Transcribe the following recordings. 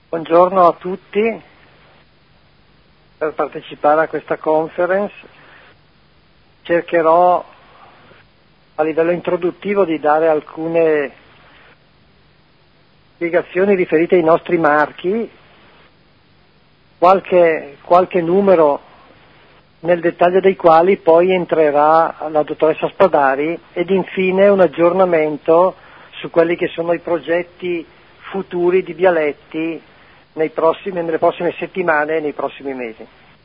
Buongiorno a tutti. Per partecipare a questa conference cercherò a livello introduttivo di dare alcune spiegazioni riferite ai nostri marchi, qualche numero nel dettaglio dei quali poi entrerà la dottoressa Spadari, ed infine un aggiornamento su quelli che sono i progetti futuri di Bialetti nelle prossime settimane e nei prossimi mesi.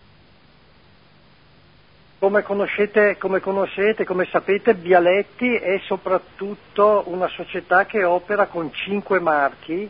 Come sapete, Bialetti è soprattutto una società che opera con 5 marchi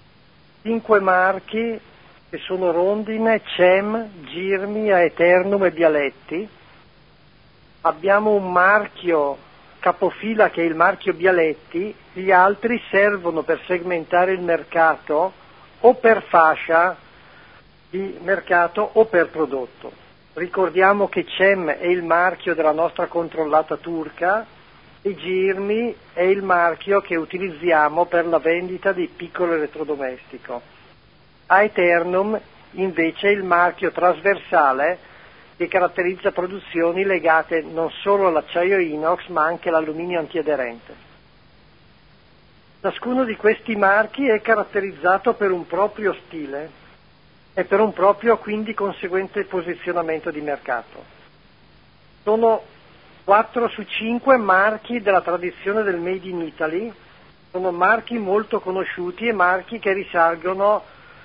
che sono Rondine, Cem, Girmi, Aeternum e Bialetti. Abbiamo un marchio capofila che è il marchio Bialetti, gli altri servono per segmentare il mercato o per fascia di mercato o per prodotto. Ricordiamo che Cem è il marchio della nostra controllata turca e Girmi è il marchio che utilizziamo per la vendita di piccolo elettrodomestico. Aeternum invece è il marchio trasversale che caratterizza produzioni legate non solo all'acciaio inox ma anche all'alluminio antiaderente. Ciascuno di questi marchi è caratterizzato per un proprio stile e per un proprio quindi conseguente posizionamento di mercato. Sono 4 su 5 marchi della tradizione del Made in Italy, sono marchi molto conosciuti e marchi che risalgono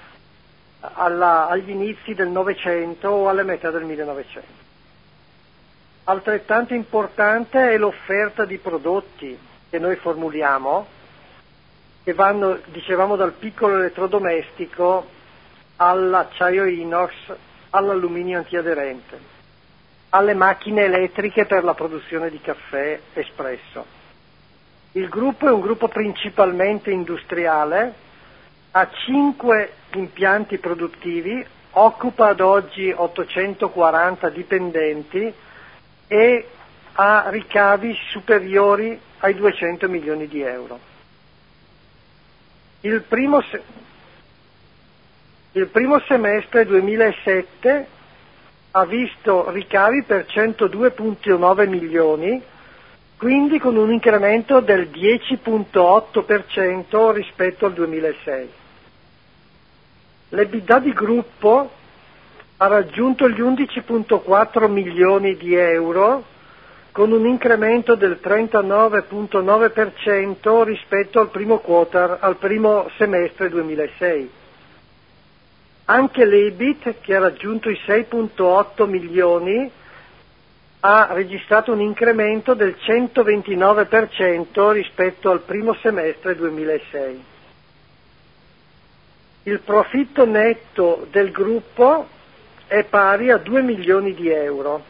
agli inizi del Novecento o alla metà del 1900. Altrettanto importante è l'offerta di prodotti che noi formuliamo, che vanno, dicevamo, dal piccolo elettrodomestico all'acciaio inox, all'alluminio antiaderente, alle macchine elettriche per la produzione di caffè espresso. Il gruppo è un gruppo principalmente industriale, ha 5 impianti produttivi, occupa ad oggi 840 dipendenti e ha ricavi superiori ai 200 milioni di euro. Il primo semestre 2007 ha visto ricavi per 102,9 milioni, quindi con un incremento del 10,8% rispetto al 2006. L'EBITDA di gruppo ha raggiunto gli 11,4 milioni di euro, con un incremento del 39,9% rispetto al primo semestre 2006. Anche l'EBIT, che ha raggiunto i 6,8 milioni, ha registrato un incremento del 129% rispetto al primo semestre 2006. Il profitto netto del gruppo è pari a 2 milioni di euro.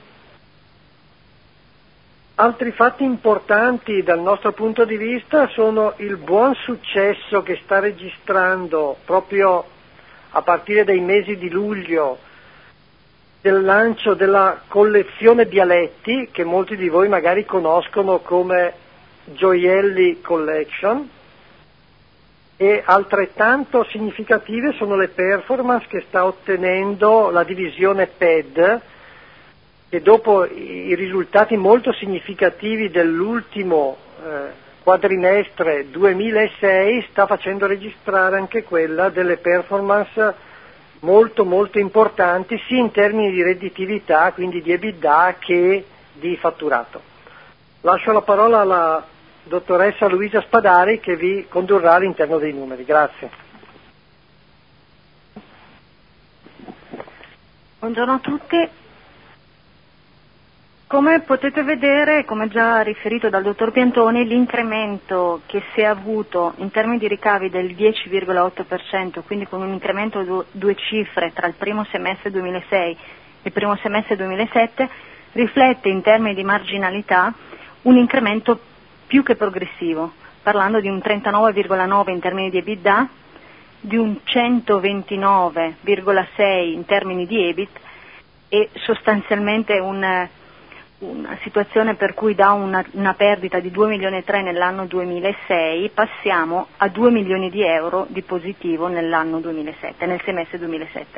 Altri fatti importanti dal nostro punto di vista sono il buon successo che sta registrando proprio a partire dai mesi di luglio del lancio della collezione Bialetti, che molti di voi magari conoscono come Gioielli Collection, e altrettanto significative sono le performance che sta ottenendo la divisione PED, che dopo i risultati molto significativi dell'ultimo quadrimestre 2006 sta facendo registrare anche quella delle performance molto molto importanti sia in termini di redditività, quindi di EBITDA, che di fatturato. Lascio la parola alla dottoressa Luisa Spadari che vi condurrà all'interno dei numeri. Grazie. Buongiorno a tutti. Come potete vedere, come già riferito dal dottor Piantoni, l'incremento che si è avuto in termini di ricavi del 10,8%, quindi con un incremento due cifre tra il primo semestre 2006 e il primo semestre 2007, riflette in termini di marginalità un incremento più che progressivo, parlando di un 39,9 in termini di EBITDA, di un 129,6 in termini di EBIT e sostanzialmente una situazione per cui da una perdita di 2 milioni e 3 nell'anno 2006 passiamo a 2 milioni di euro di positivo nell'anno 2007, nel semestre 2007.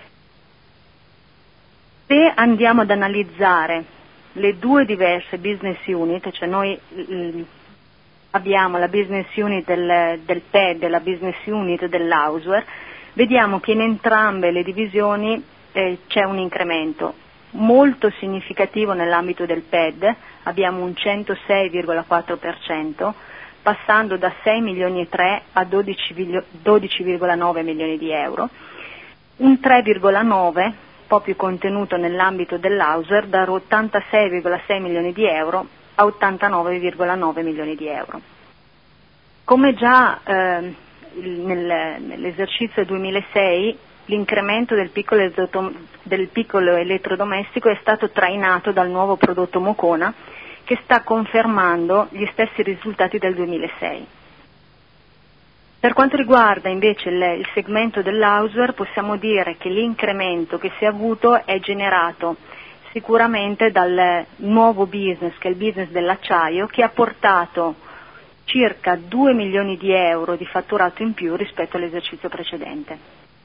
Se andiamo ad analizzare le due diverse business unit, cioè noi abbiamo la business unit del PED e la business unit dell'Houseware, vediamo che in entrambe le divisioni c'è un incremento molto significativo nell'ambito del PED, abbiamo un 106,4%, passando da 6 milioni e 3 a 12,9 milioni di euro, un 3,9 un po' più contenuto nell'ambito dell'Houseware, da 86,6 milioni di euro a 89,9 milioni di euro. Come già nell'esercizio 2006, l'incremento del piccolo elettrodomestico è stato trainato dal nuovo prodotto Mocona, che sta confermando gli stessi risultati del 2006. Per quanto riguarda invece il segmento dell'Houseware, possiamo dire che l'incremento che si è avuto è generato sicuramente dal nuovo business, che è il business dell'acciaio, che ha portato circa 2 milioni di euro di fatturato in più rispetto all'esercizio precedente.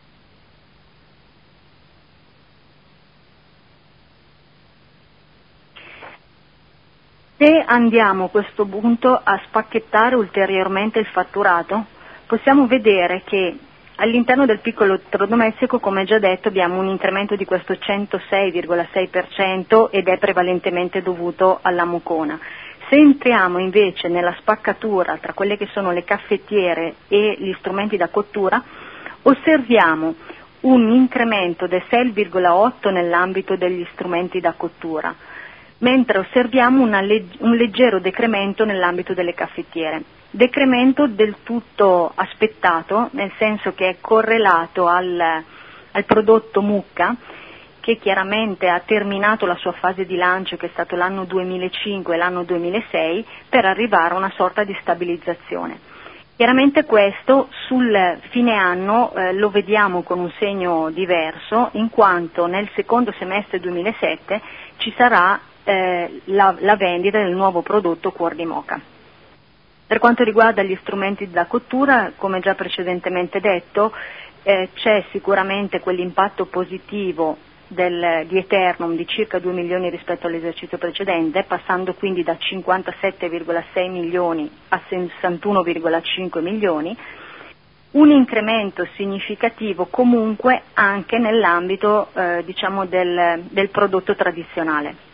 Se andiamo a questo punto a spacchettare ulteriormente il fatturato, possiamo vedere che all'interno del piccolo elettrodomestico, come già detto, abbiamo un incremento di questo 106,6% ed è prevalentemente dovuto alla Mocona. Se entriamo invece nella spaccatura tra quelle che sono le caffettiere e gli strumenti da cottura, osserviamo un incremento del 6,8% nell'ambito degli strumenti da cottura, mentre osserviamo un leggero decremento nell'ambito delle caffettiere. Decremento del tutto aspettato, nel senso che è correlato al prodotto mucca, che chiaramente ha terminato la sua fase di lancio, che è stato l'anno 2005 e l'anno 2006, per arrivare a una sorta di stabilizzazione. Chiaramente questo sul fine anno lo vediamo con un segno diverso, in quanto nel secondo semestre 2007 ci sarà la vendita del nuovo prodotto Cuor di Moka. Per quanto riguarda gli strumenti da cottura, come già precedentemente detto, c'è sicuramente quell'impatto positivo di Eternum di circa 2 milioni rispetto all'esercizio precedente, passando quindi da 57,6 milioni a 61,5 milioni, un incremento significativo comunque anche nell'ambito del prodotto tradizionale.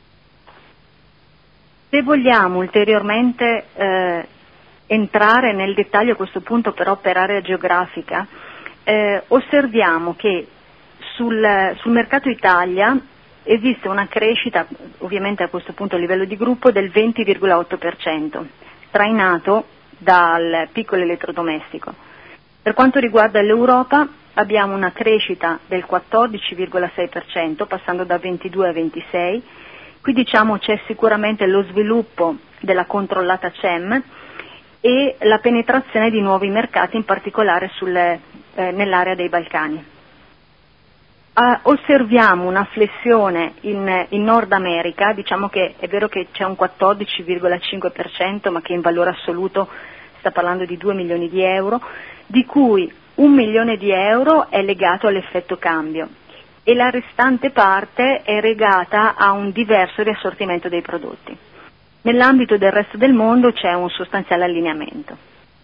Se vogliamo ulteriormente entrare nel dettaglio a questo punto però per area geografica, osserviamo che sul mercato Italia esiste una crescita, ovviamente a questo punto a livello di gruppo, del 20,8%, trainato dal piccolo elettrodomestico. Per quanto riguarda l'Europa abbiamo una crescita del 14,6%, passando da 22 a 26%. Qui diciamo c'è sicuramente lo sviluppo della controllata CEM e la penetrazione di nuovi mercati, in particolare nell'area dei Balcani. Osserviamo una flessione in Nord America, diciamo che è vero che c'è un 14,5%, ma che in valore assoluto sta parlando di 2 milioni di euro, di cui 1 milione di euro è legato all'effetto cambio e la restante parte è legata a un diverso riassortimento dei prodotti. Nell'ambito del resto del mondo c'è un sostanziale allineamento.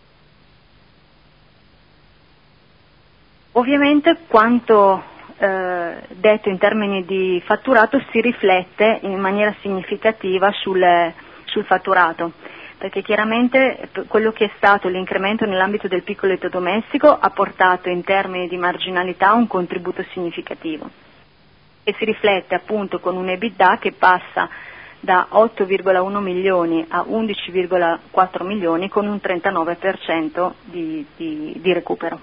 Ovviamente quanto detto in termini di fatturato si riflette in maniera significativa sul fatturato, perché chiaramente quello che è stato l'incremento nell'ambito del piccolo elettrodomestico ha portato in termini di marginalità un contributo significativo e si riflette appunto con un EBITDA che passa da 8,1 milioni a 11,4 milioni con un 39% di recupero.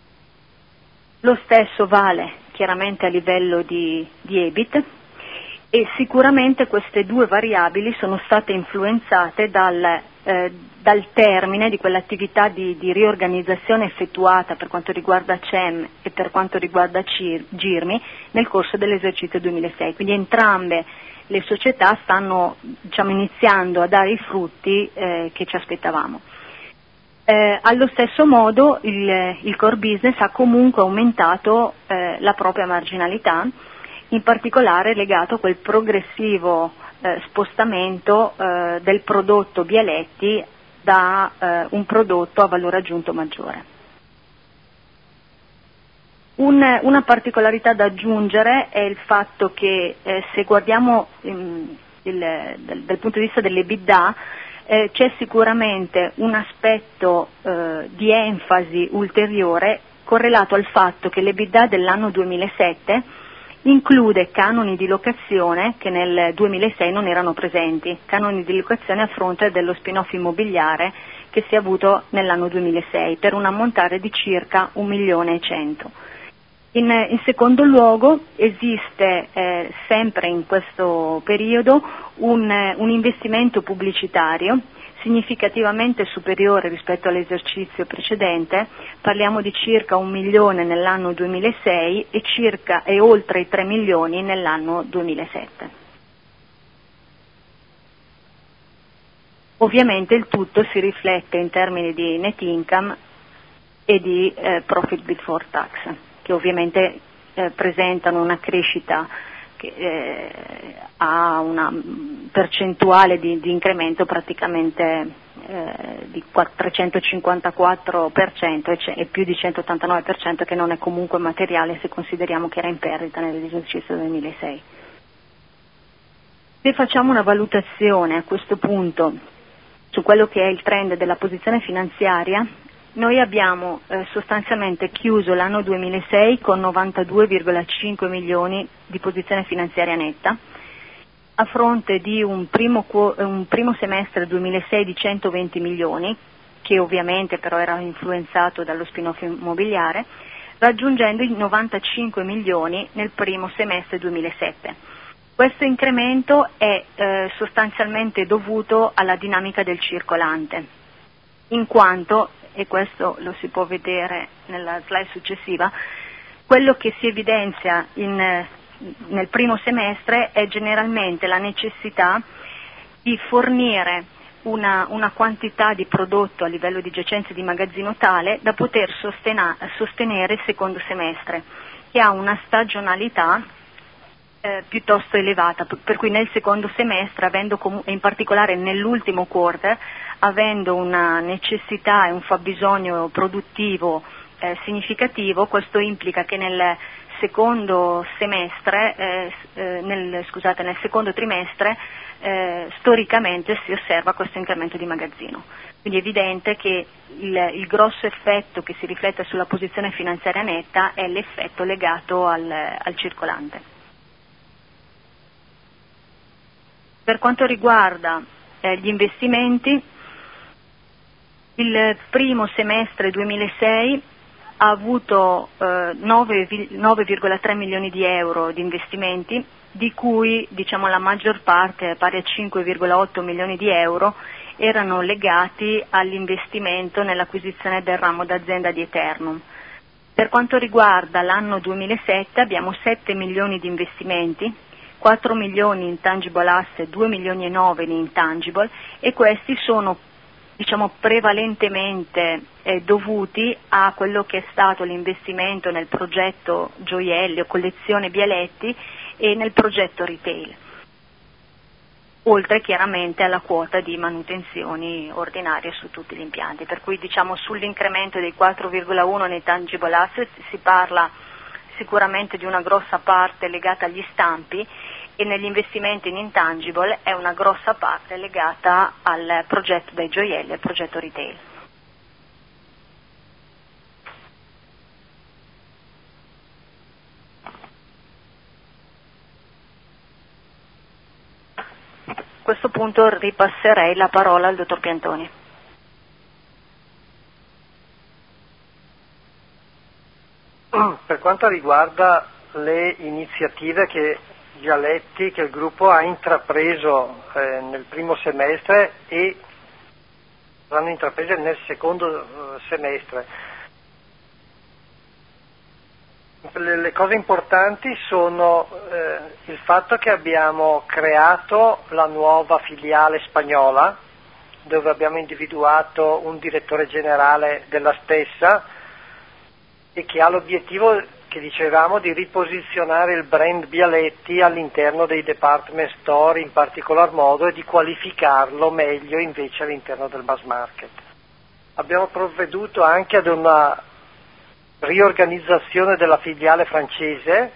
Lo stesso vale chiaramente a livello di EBIT e sicuramente queste due variabili sono state influenzate dal termine di quell'attività di riorganizzazione effettuata per quanto riguarda CEM e per quanto riguarda GIRMI nel corso dell'esercizio 2006. Quindi entrambe le società stanno iniziando a dare i frutti che ci aspettavamo. Allo stesso modo il core business ha comunque aumentato la propria marginalità, in particolare legato a quel progressivo spostamento del prodotto Bialetti da un prodotto a valore aggiunto maggiore. Una particolarità da aggiungere è il fatto che se guardiamo dal punto di vista dell'EBITDA c'è sicuramente un aspetto di enfasi ulteriore correlato al fatto che l'EBITDA dell'anno 2007 include canoni di locazione che nel 2006 non erano presenti, canoni di locazione a fronte dello spin-off immobiliare che si è avuto nell'anno 2006 per un ammontare di circa 1.100.000. In secondo luogo esiste sempre in questo periodo un investimento pubblicitario significativamente superiore rispetto all'esercizio precedente, parliamo di circa 1 milione nell'anno 2006 e oltre i 3 milioni nell'anno 2007. Ovviamente il tutto si riflette in termini di net income e di profit before tax, che ovviamente presentano una crescita che ha una percentuale di incremento praticamente di 354% e più di 189%, che non è comunque materiale se consideriamo che era in perdita nell'esercizio 2006. Se facciamo una valutazione a questo punto su quello che è il trend della posizione finanziaria, noi abbiamo sostanzialmente chiuso l'anno 2006 con 92,5 milioni di posizione finanziaria netta, a fronte di un primo semestre 2006 di 120 milioni, che ovviamente però era influenzato dallo spin-off immobiliare, raggiungendo i 95 milioni nel primo semestre 2007. Questo incremento è sostanzialmente dovuto alla dinamica del circolante, in quanto, e questo lo si può vedere nella slide successiva, quello che si evidenzia nel primo semestre è generalmente la necessità di fornire una quantità di prodotto a livello di giacenze di magazzino tale da poter sostenere il secondo semestre, che ha una stagionalità piuttosto elevata, per cui nel secondo semestre, in particolare nell'ultimo quarter, avendo una necessità e un fabbisogno produttivo significativo, questo implica che nel secondo trimestre storicamente si osserva questo incremento di magazzino. Quindi è evidente che il grosso effetto che si riflette sulla posizione finanziaria netta è l'effetto legato al circolante. Per quanto riguarda gli investimenti, il primo semestre 2006 ha avuto 9,3 milioni di euro di investimenti, di cui la maggior parte, pari a 5,8 milioni di euro, erano legati all'investimento nell'acquisizione del ramo d'azienda di Eternum. Per quanto riguarda l'anno 2007 abbiamo 7 milioni di investimenti, 4 milioni in tangible asset, 2 milioni e 9 in intangible, e questi sono prevalentemente dovuti a quello che è stato l'investimento nel progetto gioielli o collezione Bialetti e nel progetto retail, oltre chiaramente alla quota di manutenzioni ordinarie su tutti gli impianti, per cui sull'incremento dei 4,1 nei tangible asset si parla sicuramente di una grossa parte legata agli stampi, e negli investimenti in intangible è una grossa parte legata al progetto dei gioielli, al progetto retail. A questo punto ripasserei la parola al dottor Piantoni. Per quanto riguarda le iniziative che Bialetti che il gruppo ha intrapreso nel primo semestre e saranno intraprese nel secondo semestre. Le cose importanti sono il fatto che abbiamo creato la nuova filiale spagnola, dove abbiamo individuato un direttore generale della stessa e che ha l'obiettivo, che dicevamo, di riposizionare il brand Bialetti all'interno dei department store in particolar modo e di qualificarlo meglio invece all'interno del mass market. Abbiamo provveduto anche ad una riorganizzazione della filiale francese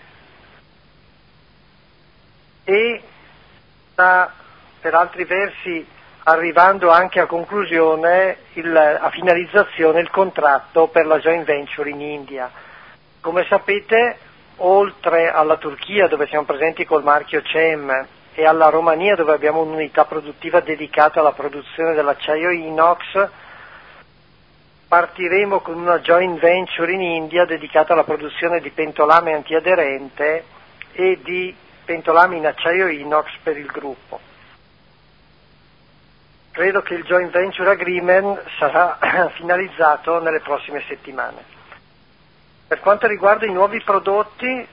e sta per altri versi arrivando anche a conclusione, a finalizzazione, il contratto per la joint venture in India. Come sapete, oltre alla Turchia, dove siamo presenti col marchio CEM, e alla Romania, dove abbiamo un'unità produttiva dedicata alla produzione dell'acciaio inox, partiremo con una joint venture in India dedicata alla produzione di pentolame antiaderente e di pentolame in acciaio inox per il gruppo. Credo che il joint venture agreement sarà finalizzato nelle prossime settimane. Per quanto riguarda i nuovi prodotti,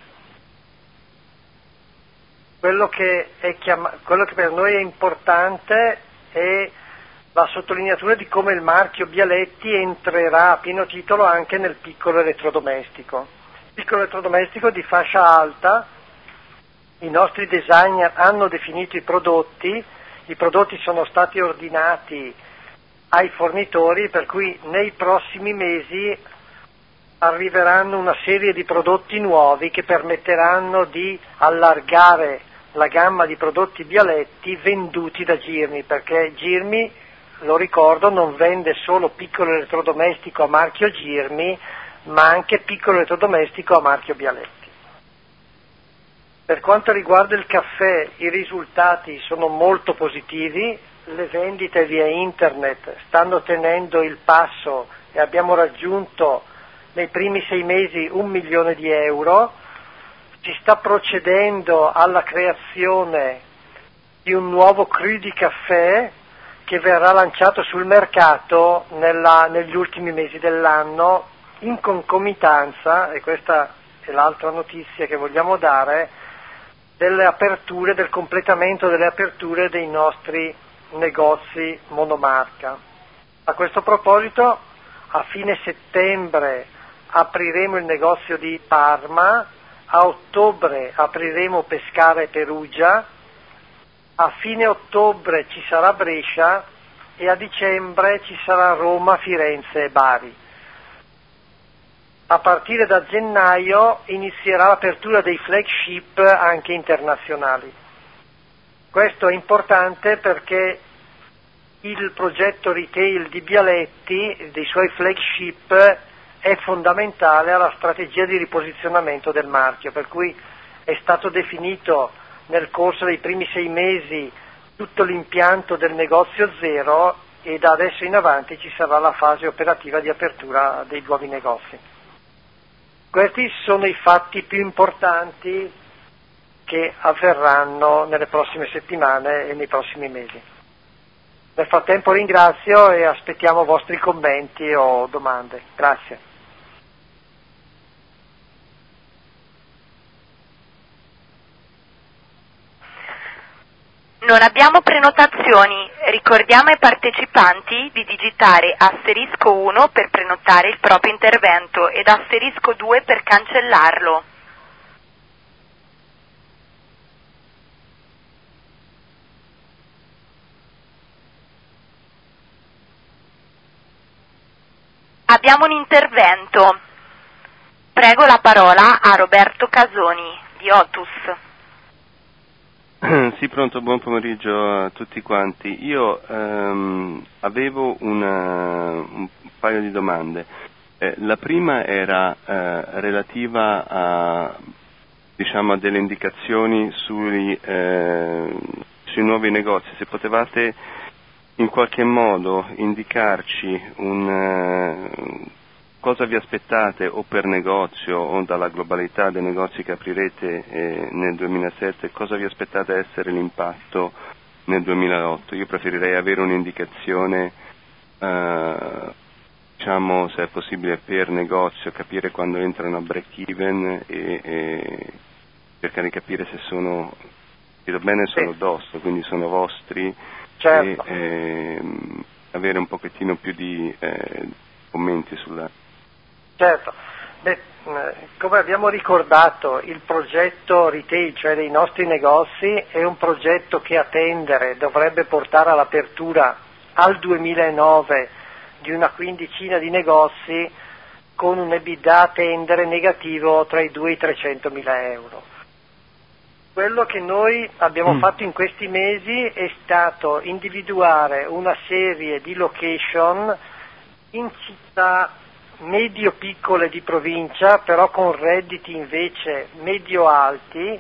quello che per noi è importante è la sottolineatura di come il marchio Bialetti entrerà a pieno titolo anche nel piccolo elettrodomestico. Piccolo elettrodomestico di fascia alta, i nostri designer hanno definito i prodotti sono stati ordinati ai fornitori, per cui nei prossimi mesi arriveranno una serie di prodotti nuovi che permetteranno di allargare la gamma di prodotti Bialetti venduti da Girmi, perché Girmi, lo ricordo, non vende solo piccolo elettrodomestico a marchio Girmi, ma anche piccolo elettrodomestico a marchio Bialetti. Per quanto riguarda il caffè, i risultati sono molto positivi, le vendite via internet stanno tenendo il passo e abbiamo raggiunto nei primi 6 mesi 1 milione di euro, si sta procedendo alla creazione di un nuovo cru di caffè che verrà lanciato sul mercato negli ultimi mesi dell'anno, in concomitanza, e questa è l'altra notizia che vogliamo dare, del completamento delle aperture dei nostri negozi monomarca. A questo proposito, a fine settembre apriremo il negozio di Parma, a ottobre apriremo Pescara e Perugia, a fine ottobre ci sarà Brescia e a dicembre ci sarà Roma, Firenze e Bari. A partire da gennaio inizierà l'apertura dei flagship anche internazionali. Questo è importante perché il progetto retail di Bialetti, dei suoi flagship, è fondamentale alla strategia di riposizionamento del marchio, per cui è stato definito nel corso dei primi 6 mesi tutto l'impianto del negozio zero e da adesso in avanti ci sarà la fase operativa di apertura dei nuovi negozi. Questi sono i fatti più importanti che avverranno nelle prossime settimane e nei prossimi mesi. Nel frattempo ringrazio e aspettiamo vostri commenti o domande. Grazie. Non abbiamo prenotazioni, ricordiamo ai partecipanti di digitare **1* per prenotare il proprio intervento ed **2* per cancellarlo. Abbiamo un intervento. Prego la parola a Roberto Casoni di Otus. Sì, pronto, buon pomeriggio a tutti quanti. Io avevo un paio di domande. La prima era relativa a delle indicazioni sui nuovi negozi. Se potevate in qualche modo indicarci cosa vi aspettate o per negozio o dalla globalità dei negozi che aprirete nel 2007, cosa vi aspettate essere l'impatto nel 2008? Io preferirei avere un'indicazione, diciamo, se è possibile per negozio, capire quando entrano a break even e cercare di capire se sono, vedo bene, sono DOS, quindi sono vostri, certo. e avere un pochettino più di commenti sulla... Certo. Come abbiamo ricordato, il progetto retail, cioè dei nostri negozi, è un progetto che a tendere dovrebbe portare all'apertura al 2009 di una quindicina di negozi con un EBITDA a tendere negativo tra i 2 e i 300 mila euro. Quello che noi abbiamo fatto in questi mesi è stato individuare una serie di location in città medio-piccole di provincia, però con redditi invece medio-alti,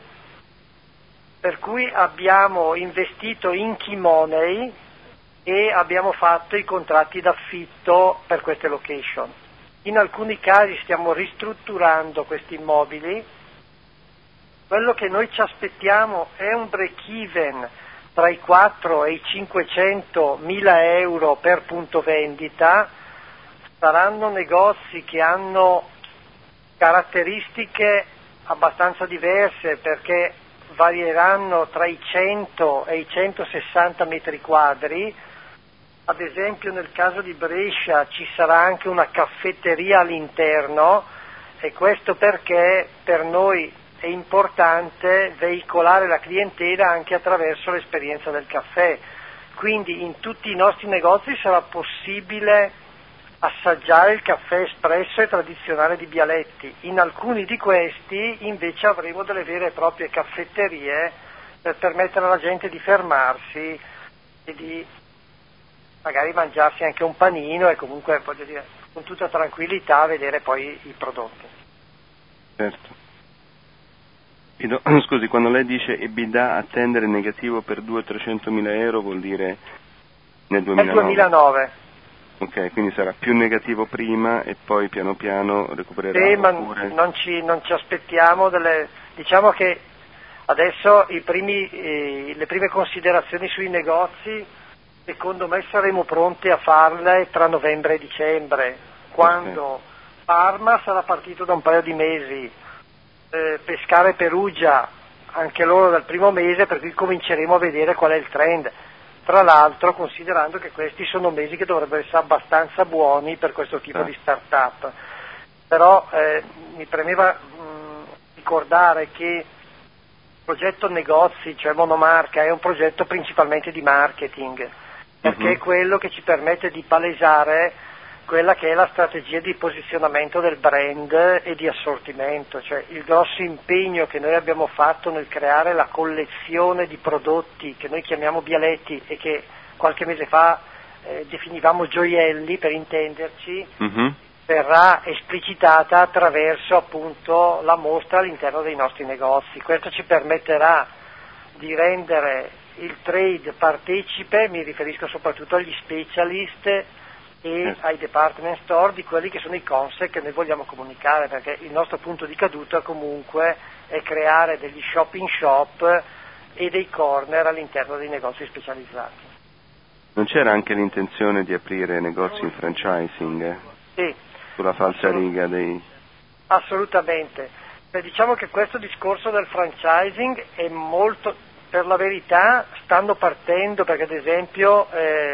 per cui abbiamo investito in key money e abbiamo fatto i contratti d'affitto per queste location. In alcuni casi stiamo ristrutturando questi immobili. Quello che noi ci aspettiamo è un break-even tra i 4 e i 500 mila euro per punto vendita. Saranno negozi che hanno caratteristiche abbastanza diverse perché varieranno tra i 100 e i 160 metri quadri. Ad esempio nel caso di Brescia ci sarà anche una caffetteria all'interno, e questo perché per noi è importante veicolare la clientela anche attraverso l'esperienza del caffè. Quindi in tutti i nostri negozi sarà possibile assaggiare il caffè espresso e tradizionale di Bialetti. In alcuni di questi invece avremo delle vere e proprie caffetterie per permettere alla gente di fermarsi e di magari mangiarsi anche un panino e comunque, voglio dire, con tutta tranquillità vedere poi i prodotti. Certo. Scusi, quando lei dice EBITDA a tendere negativo per 200-300 mila euro vuol dire nel 2009? Nel 2009. Ok, quindi sarà più negativo prima e poi piano piano recupererà. Sì, ma oppure... non ci aspettiamo delle... Diciamo che adesso le prime considerazioni sui negozi, secondo me saremo pronti a farle tra novembre e dicembre, quando Parma sarà partito da un paio di mesi, Pescara e Perugia anche loro dal primo mese, per cui cominceremo a vedere qual è il trend. Tra l'altro considerando che questi sono mesi che dovrebbero essere abbastanza buoni per questo tipo di start-up. Però mi premeva ricordare che il progetto negozi, cioè monomarca, è un progetto principalmente di marketing, perché è quello che ci permette di palesare quella che è la strategia di posizionamento del brand e di assortimento, cioè il grosso impegno che noi abbiamo fatto nel creare la collezione di prodotti che noi chiamiamo Bialetti e che qualche mese fa definivamo gioielli, per intenderci, verrà esplicitata attraverso appunto la mostra all'interno dei nostri negozi. Questo ci permetterà di il trade partecipe, mi riferisco soprattutto agli specialist e ai department store, di quelli che sono i concept che noi vogliamo comunicare, perché il nostro punto di caduta comunque è creare degli shop in shop e dei corner all'interno dei negozi specializzati. Non c'era anche l'intenzione di aprire negozi in franchising? Sì. Sulla falsariga dei... Assolutamente. Diciamo che questo discorso del franchising è molto, per la verità, stanno partendo, perché ad esempio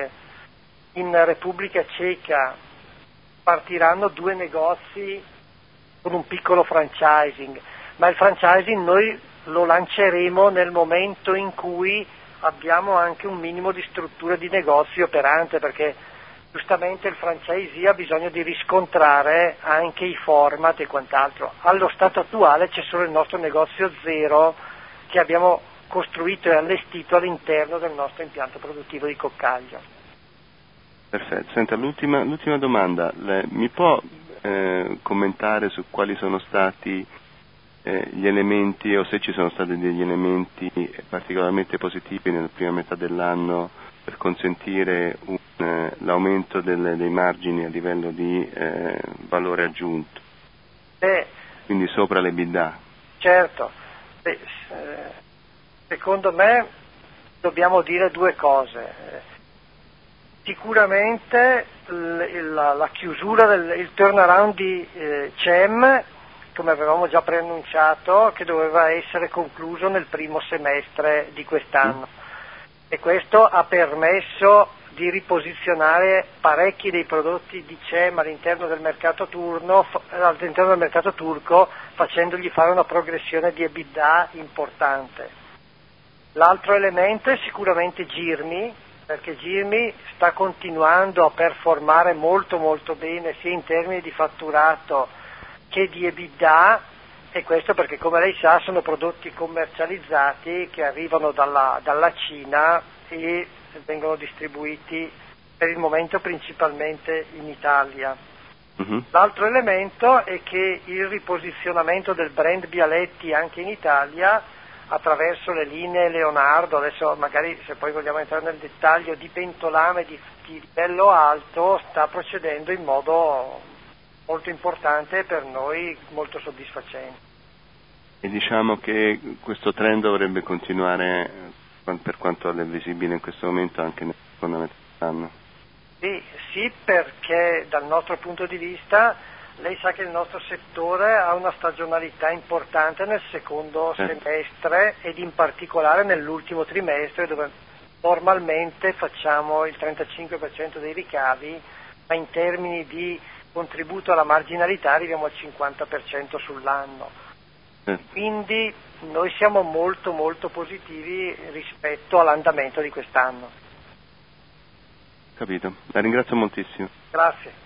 in Repubblica Ceca partiranno 2 negozi con un piccolo franchising, ma il franchising noi lo lanceremo nel momento in cui abbiamo anche un minimo di struttura di negozio operante, perché giustamente il franchisee ha bisogno di riscontrare anche i format e quant'altro. Allo stato attuale c'è solo il nostro negozio zero che abbiamo costruito e allestito all'interno del nostro impianto produttivo di Coccaglio. Perfetto. Senta, l'ultima domanda. Mi può commentare su quali sono stati gli elementi, o se ci sono stati degli elementi particolarmente positivi nella prima metà dell'anno per consentire l'aumento dei margini a livello di valore aggiunto, quindi sopra l'EBITDA. Certo, secondo me dobbiamo dire due cose. Sicuramente la chiusura, il turnaround di CEM, come avevamo già preannunciato, che doveva essere concluso nel primo semestre di quest'anno, e questo ha permesso di riposizionare parecchi dei prodotti di CEM all'interno del mercato turco, facendogli fare una progressione di EBITDA importante. L'altro elemento è sicuramente Girmi, perché Girmi sta continuando a performare molto molto bene sia in termini di fatturato che di EBITDA, e questo perché, come lei sa, sono prodotti commercializzati che arrivano dalla Cina e vengono distribuiti per il momento principalmente in Italia. L'altro elemento è che il riposizionamento del brand Bialetti anche in Italia attraverso le linee Leonardo, adesso magari se poi vogliamo entrare nel dettaglio, di pentolame di livello alto, sta procedendo in modo molto importante e per noi molto soddisfacente. E diciamo che questo trend dovrebbe continuare, per quanto è visibile in questo momento, anche nel secondo metà dell'anno. Sì, perché dal nostro punto di vista lei sa che il nostro settore ha una stagionalità importante nel secondo semestre ed in particolare nell'ultimo trimestre, dove normalmente facciamo il 35% dei ricavi, ma in termini di contributo alla marginalità arriviamo al 50% sull'anno. Quindi noi siamo molto molto positivi rispetto all'andamento di quest'anno. Capito, la ringrazio moltissimo. Grazie.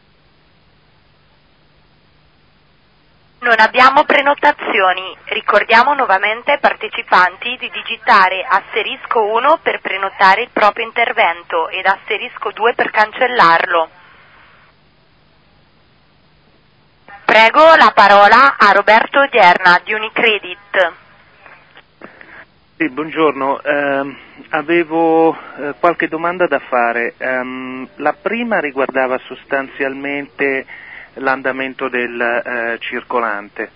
Non abbiamo prenotazioni. Ricordiamo nuovamente ai partecipanti di digitare asterisco 1 per prenotare il proprio intervento ed asterisco 2 per cancellarlo. Prego la parola a Roberto Odierna di Unicredit. Sì, buongiorno. Avevo qualche domanda da fare. La prima riguardava sostanzialmente l'andamento del circolante.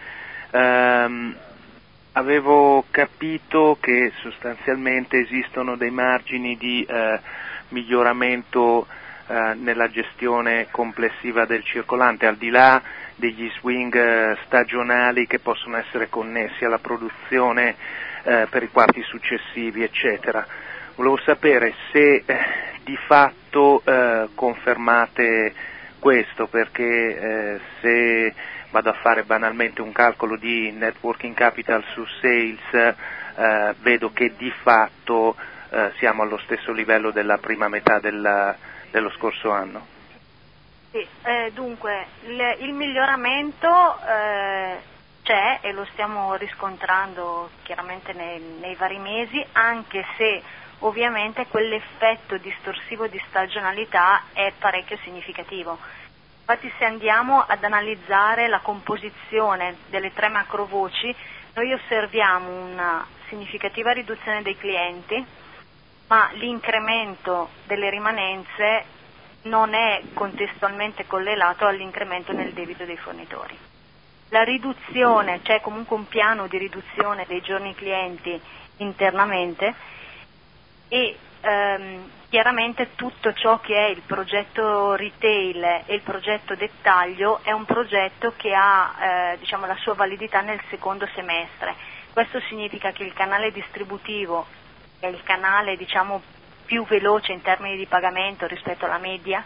Avevo capito che sostanzialmente esistono dei margini di miglioramento nella gestione complessiva del circolante, al di là degli swing stagionali che possono essere connessi alla produzione per i quarti successivi, eccetera. Volevo sapere se di fatto confermate questo, perché se vado a fare banalmente un calcolo di net working capital su sales, vedo che di fatto siamo allo stesso livello della prima metà dello scorso anno. Sì, dunque il miglioramento c'è e lo stiamo riscontrando chiaramente nei vari mesi, anche se ovviamente quell'effetto distorsivo di stagionalità è parecchio significativo. Infatti se andiamo ad analizzare la composizione delle tre macrovoci, noi osserviamo una significativa riduzione dei clienti, ma l'incremento delle rimanenze non è contestualmente correlato all'incremento nel debito dei fornitori. La riduzione, c'è comunque un piano di riduzione dei giorni clienti internamente e chiaramente tutto ciò che è il progetto retail e il progetto dettaglio è un progetto che ha la sua validità nel secondo semestre. Questo significa che il canale distributivo è il canale più veloce in termini di pagamento rispetto alla media,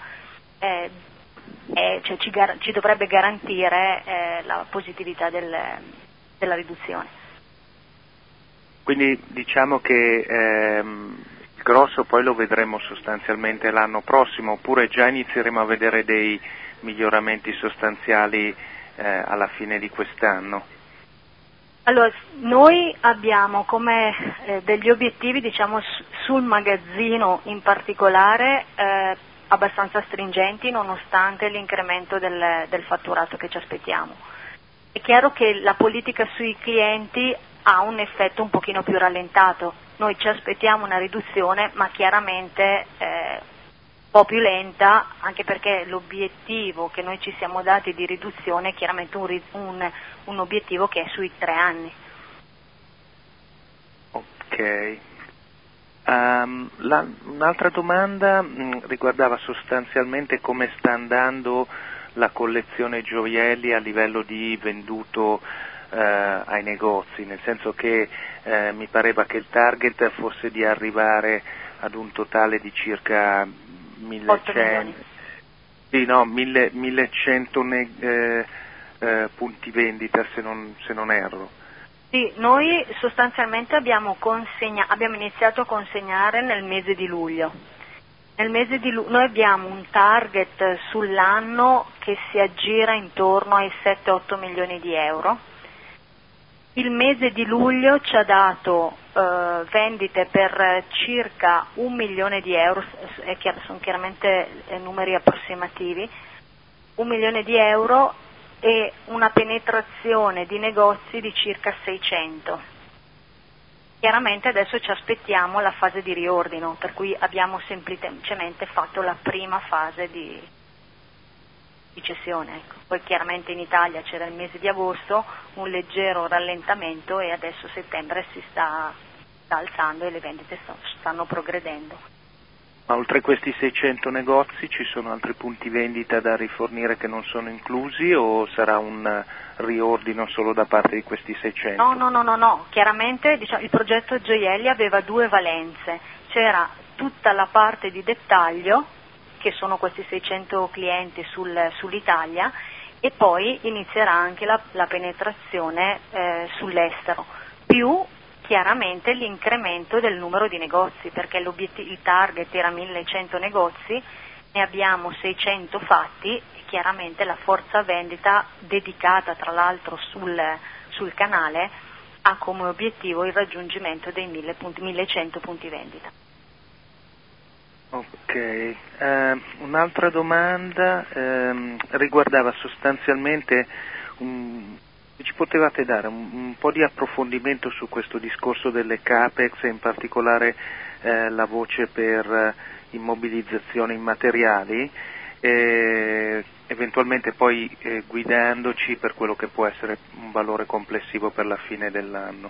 ci dovrebbe garantire la positività della riduzione. Quindi diciamo che il grosso poi lo vedremo sostanzialmente l'anno prossimo, oppure già inizieremo a vedere dei miglioramenti sostanziali alla fine di quest'anno? Allora, noi abbiamo come degli obiettivi, sul magazzino in particolare, abbastanza stringenti nonostante l'incremento del fatturato che ci aspettiamo. È chiaro che la politica sui clienti ha un effetto un pochino più rallentato. Noi ci aspettiamo una riduzione, ma chiaramente po' più lenta, anche perché l'obiettivo che noi ci siamo dati di riduzione è chiaramente un obiettivo che è sui 3 anni. Ok. Un'altra domanda riguardava sostanzialmente come sta andando la collezione gioielli a livello di venduto ai negozi, nel senso che mi pareva che il target fosse di arrivare ad un totale di circa 1100, sì, no, 1100 punti vendita, se non erro. Sì, noi sostanzialmente abbiamo iniziato a consegnare nel mese di luglio. Noi abbiamo un target sull'anno che si aggira intorno ai 7-8 milioni di euro. Il mese di luglio ci ha dato vendite per circa 1 milione di euro, sono chiaramente numeri approssimativi, 1 milione di euro e una penetrazione di negozi di circa 600. Chiaramente adesso ci aspettiamo la fase di riordino, per cui abbiamo semplicemente fatto la prima fase di cessione. Ecco. Poi chiaramente in Italia c'era il mese di agosto, un leggero rallentamento e adesso settembre si sta alzando e le vendite stanno progredendo. Ma oltre questi 600 negozi ci sono altri punti vendita da rifornire che non sono inclusi o sarà un riordino solo da parte di questi 600? No, chiaramente il progetto Gioielli aveva 2 valenze, c'era tutta la parte di dettaglio, che sono questi 600 clienti sull'Italia, e poi inizierà anche la penetrazione sull'estero, più chiaramente l'incremento del numero di negozi, perché il target era 1100 negozi, ne abbiamo 600 fatti e chiaramente la forza vendita dedicata tra l'altro sul canale ha come obiettivo il raggiungimento dei 1100 punti vendita. Ok, un'altra domanda riguardava sostanzialmente ci potevate dare un po' di approfondimento su questo discorso delle CAPEX e in particolare la voce per immobilizzazione immateriali, eventualmente poi guidandoci per quello che può essere un valore complessivo per la fine dell'anno.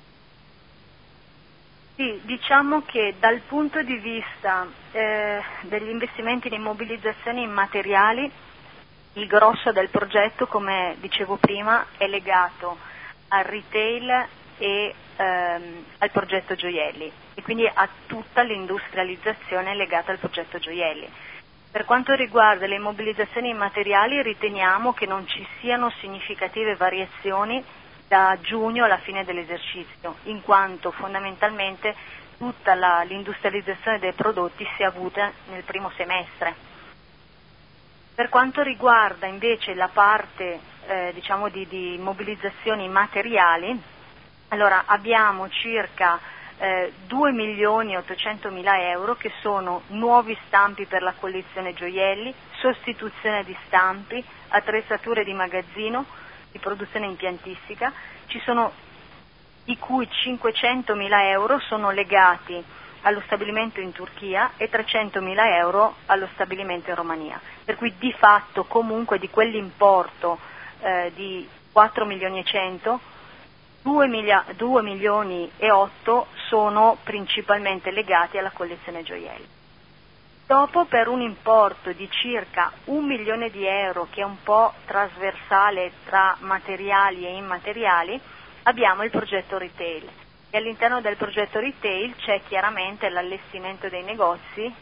Sì, diciamo che dal punto di vista degli investimenti in immobilizzazione immateriali, il grosso del progetto, come dicevo prima, è legato al retail e al progetto Gioielli e quindi a tutta l'industrializzazione legata al progetto Gioielli. Per quanto riguarda le immobilizzazioni immateriali riteniamo che non ci siano significative variazioni da giugno alla fine dell'esercizio, in quanto fondamentalmente tutta l'industrializzazione dei prodotti si è avuta nel primo semestre. Per quanto riguarda invece la parte di immobilizzazioni materiali, allora abbiamo circa 2.800.000 euro che sono nuovi stampi per la collezione gioielli, sostituzione di stampi, attrezzature di magazzino, di produzione impiantistica, di cui 500.000 euro sono legati allo stabilimento in Turchia e 300.000 euro allo stabilimento in Romania. Per cui di fatto comunque di quell'importo di 4 milioni e 100, 2 milioni e 8 sono principalmente legati alla collezione gioielli. Dopo per un importo di circa 1 milione di euro, che è un po' trasversale tra materiali e immateriali, abbiamo il progetto retail. E all'interno del progetto retail c'è chiaramente l'allestimento dei negozi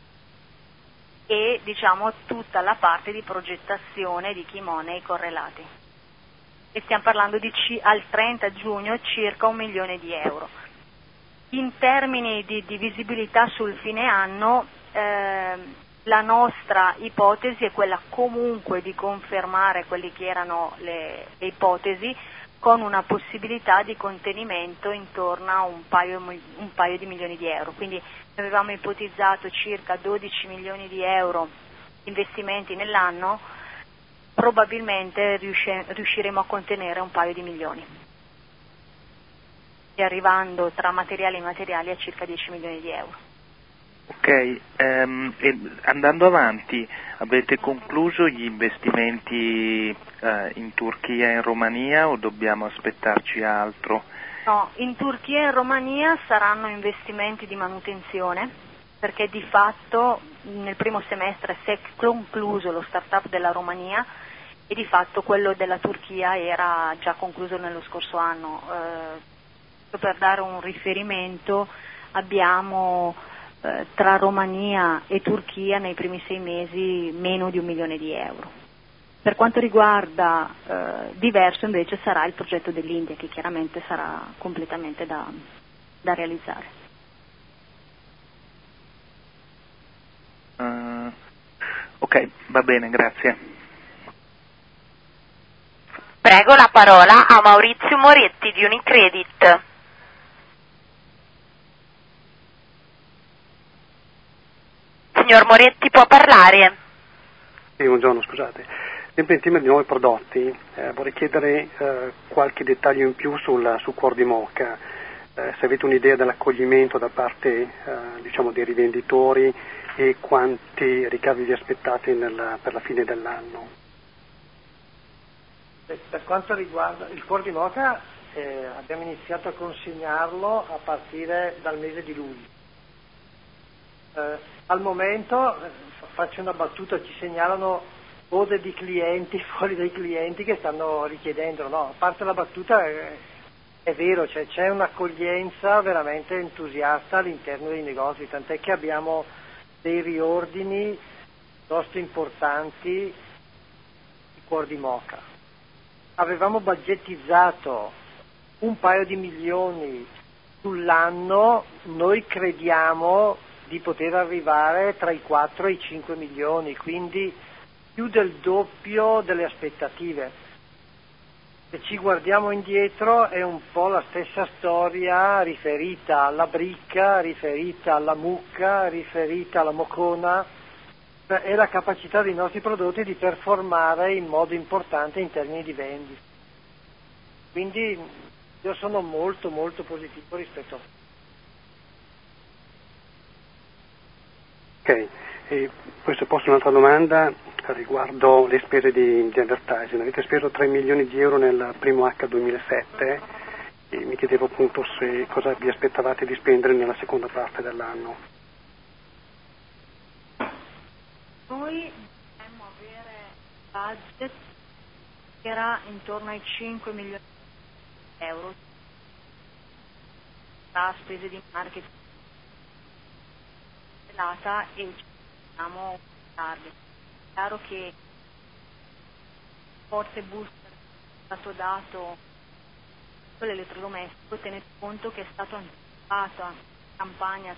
e tutta la parte di progettazione di kimono e correlati. E stiamo parlando al 30 giugno circa 1 milione di euro. In termini di visibilità sul fine anno, la nostra ipotesi è quella comunque di confermare quelli che erano le ipotesi, con una possibilità di contenimento intorno a un paio di milioni di euro. Quindi avevamo ipotizzato circa 12 milioni di euro investimenti nell'anno, probabilmente riusciremo a contenere un paio di milioni, e arrivando tra materiali e immateriali a circa 10 milioni di euro. Ok, e andando avanti, avete concluso gli investimenti in Turchia e in Romania o dobbiamo aspettarci altro? No, in Turchia e in Romania saranno investimenti di manutenzione, perché di fatto nel primo semestre si è concluso lo start-up della Romania e di fatto quello della Turchia era già concluso nello scorso anno. Per dare un riferimento, abbiamo tra Romania e Turchia nei primi 6 mesi meno di €1 milione. Per quanto riguarda diverso invece sarà il progetto dell'India, che chiaramente sarà completamente da realizzare. Ok, va bene, grazie. Prego la parola a Maurizio Moretti di Unicredit. Signor Moretti, può parlare? Sì, buongiorno, scusate. Sempre in tema di nuovi prodotti, vorrei chiedere qualche dettaglio in più sul cuor di Mocha, se avete un'idea dell'accoglimento da parte dei rivenditori e quanti ricavi vi aspettate per la fine dell'anno. Per quanto riguarda il cuor di Mocha, abbiamo iniziato a consegnarlo a partire dal mese di luglio. Al momento, faccio una battuta, ci segnalano code di clienti, fuori dai clienti che stanno richiedendo, no, a parte la battuta è vero, cioè c'è un'accoglienza veramente entusiasta all'interno dei negozi, tant'è che abbiamo dei riordini piuttosto importanti di cuor di Mocha. Avevamo budgetizzato un paio di milioni sull'anno, noi crediamo di poter arrivare tra i 4 e i 5 milioni, quindi più del doppio delle aspettative. Se ci guardiamo indietro è un po' la stessa storia riferita alla bricca, riferita alla mucca, riferita alla mocona, è la capacità dei nostri prodotti di performare in modo importante in termini di vendita. Quindi io sono molto molto positivo rispetto a... Ok, e poi se posso un'altra domanda riguardo le spese di advertising. Avete speso €3 milioni nel primo H 2007 e mi chiedevo appunto cosa vi aspettavate di spendere nella seconda parte dell'anno. Noi dovremmo avere budget che era intorno ai 5 milioni di euro tra spese di marketing e ci siamo target. È chiaro che forze booster è stato dato con l'elettrodomestico, tenete conto che è stato anticipato a campagna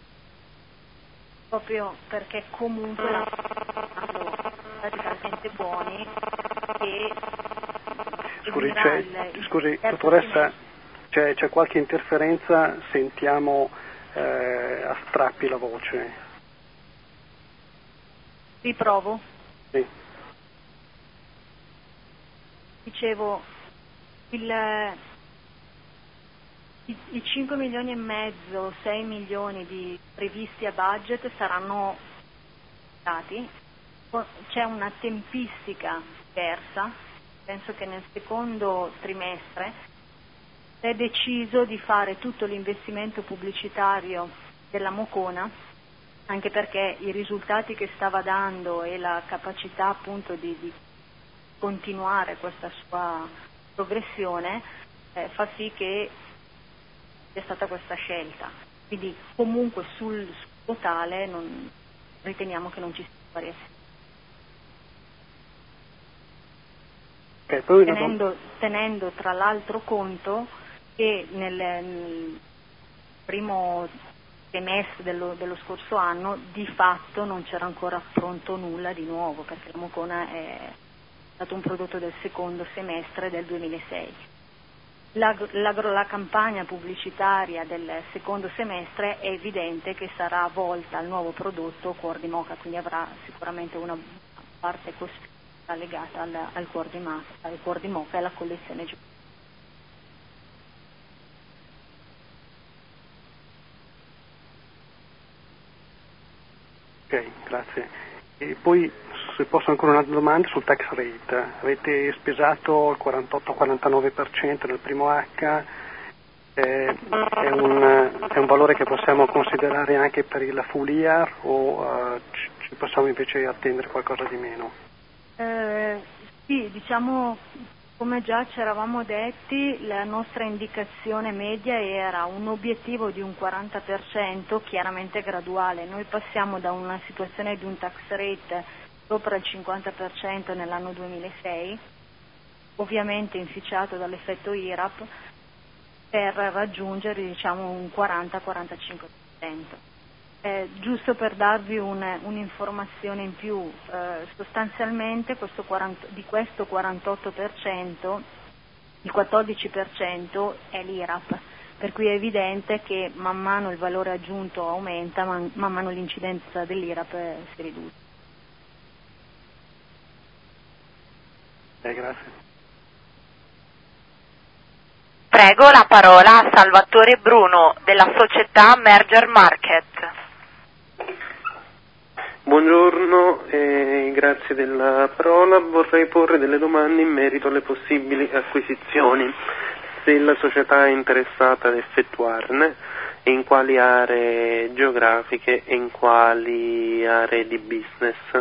proprio perché comunque sono stati talmente buoni che Scusi dottoressa, c'è qualche interferenza, sentiamo a strappi la voce. Riprovo? Sì. Dicevo, i 5 milioni e mezzo, 6 milioni previsti a budget saranno dati, c'è una tempistica diversa, penso che nel secondo trimestre si è deciso di fare tutto l'investimento pubblicitario della Mocona, anche perché i risultati che stava dando e la capacità appunto di continuare questa sua progressione fa sì che sia stata questa scelta. Quindi comunque sul totale riteniamo che non ci sia variazione. Tenendo tra l'altro conto che nel primo semestre dello scorso anno di fatto non c'era ancora pronto nulla di nuovo, perché la Mocona è stato un prodotto del secondo semestre del 2006. La campagna pubblicitaria del secondo semestre è evidente che sarà volta al nuovo prodotto Cuor di Mocha, quindi avrà sicuramente una parte cospicua legata al Cuor di Mocha e alla collezione giovanile. Ok, grazie. E poi, se posso ancora un'altra domanda sul tax rate. Avete spesato il 48-49% nel primo H, è un valore che possiamo considerare anche per il full year o ci possiamo invece attendere qualcosa di meno? Sì, diciamo, come già ci eravamo detti, la nostra indicazione media era un obiettivo di un 40%, chiaramente graduale. Noi passiamo da una situazione di un tax rate sopra il 50% nell'anno 2006, ovviamente inficiato dall'effetto IRAP, per raggiungere diciamo un 40-45%. Giusto per darvi un'informazione in più, sostanzialmente di questo 48%, il 14% è l'IRAP, per cui è evidente che man mano il valore aggiunto aumenta, man mano l'incidenza dell'IRAP si riduce. Grazie. Prego la parola a Salvatore Bruno della società Merger Market. Buongiorno, grazie della parola. Vorrei porre delle domande in merito alle possibili acquisizioni, se la società è interessata ad effettuarne, e in quali aree geografiche e in quali aree di business.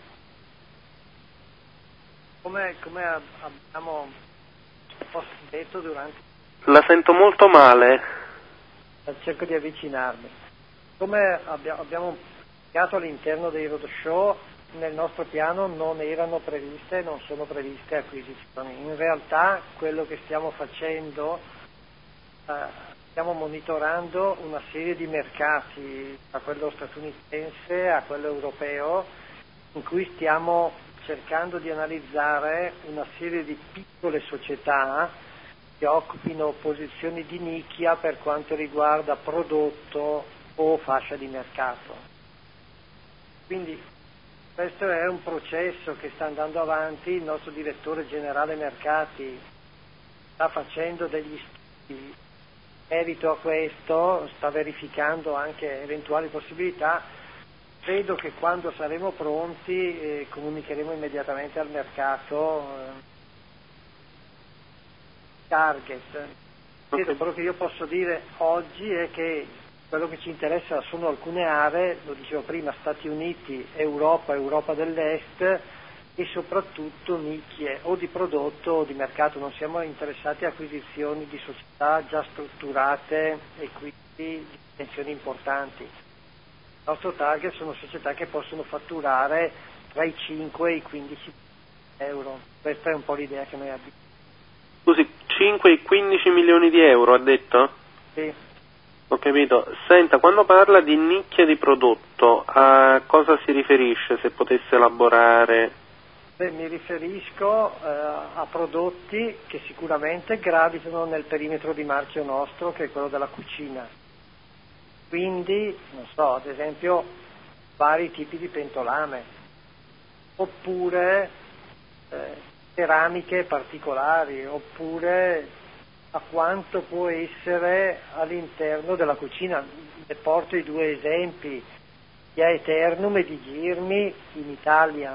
Come abbiamo detto durante... La sento molto male. Cerco di avvicinarmi. Come abbiamo spiegato all'interno dei roadshow, nel nostro piano non sono previste acquisizioni. In realtà quello che stiamo facendo, stiamo monitorando una serie di mercati, da quello statunitense a quello europeo, in cui stiamo cercando di analizzare una serie di piccole società che occupino posizioni di nicchia per quanto riguarda prodotto o fascia di mercato. Quindi questo è un processo che sta andando avanti, il nostro direttore generale mercati sta facendo degli studi in merito a questo, sta verificando anche eventuali possibilità. Credo che quando saremo pronti comunicheremo immediatamente al mercato target. Quello che io posso dire oggi è che quello che ci interessa sono alcune aree, lo dicevo prima, Stati Uniti, Europa dell'Est, e soprattutto nicchie o di prodotto o di mercato. Non siamo interessati a acquisizioni di società già strutturate e quindi di dimensioni importanti. Il nostro target sono società che possono fatturare tra i 5 e i 15 euro. Questa è un po' l'idea che noi abbiamo. Scusi, 5 e 15 milioni di euro, ha detto? Sì. Ho capito. Senta, quando parla di nicchia di prodotto, a cosa si riferisce, se potesse elaborare? Mi riferisco a prodotti che sicuramente gravitano nel perimetro di marchio nostro, che è quello della cucina. Quindi, non so, ad esempio, vari tipi di pentolame, oppure ceramiche particolari, oppure a quanto può essere all'interno della cucina. Ne porto i due esempi, di Aeternum e di Girmi in Italia.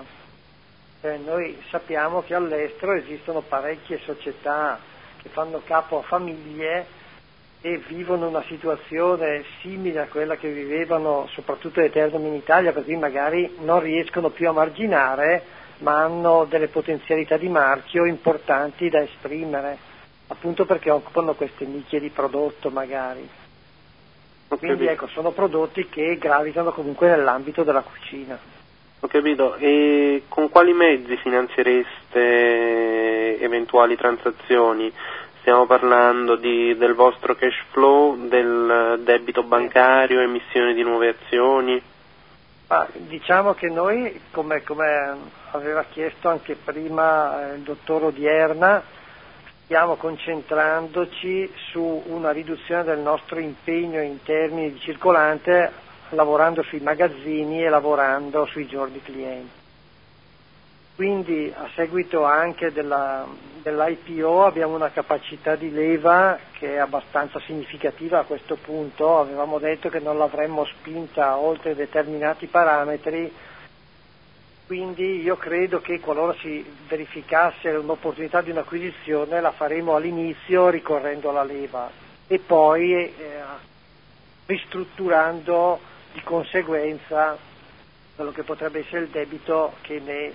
Noi sappiamo che all'estero esistono parecchie società che fanno capo a famiglie e vivono una situazione simile a quella che vivevano soprattutto Aeternum in Italia, per cui magari non riescono più a marginare, ma hanno delle potenzialità di marchio importanti da esprimere, appunto perché occupano queste nicchie di prodotto magari. Quindi ecco, sono prodotti che gravitano comunque nell'ambito della cucina. Ho capito. E con quali mezzi finanziereste eventuali transazioni? Stiamo parlando del vostro cash flow, del debito bancario, emissione di nuove azioni? Diciamo che noi, come aveva chiesto anche prima il dottor Odierna, stiamo concentrandoci su una riduzione del nostro impegno in termini di circolante, lavorando sui magazzini e lavorando sui giorni clienti. quindi a seguito anche dell'IPO abbiamo una capacità di leva che è abbastanza significativa a questo punto. Avevamo detto che non l'avremmo spinta oltre determinati parametri, quindi io credo che qualora si verificasse un'opportunità di un'acquisizione la faremo all'inizio ricorrendo alla leva e poi ristrutturando di conseguenza quello che potrebbe essere il debito che ne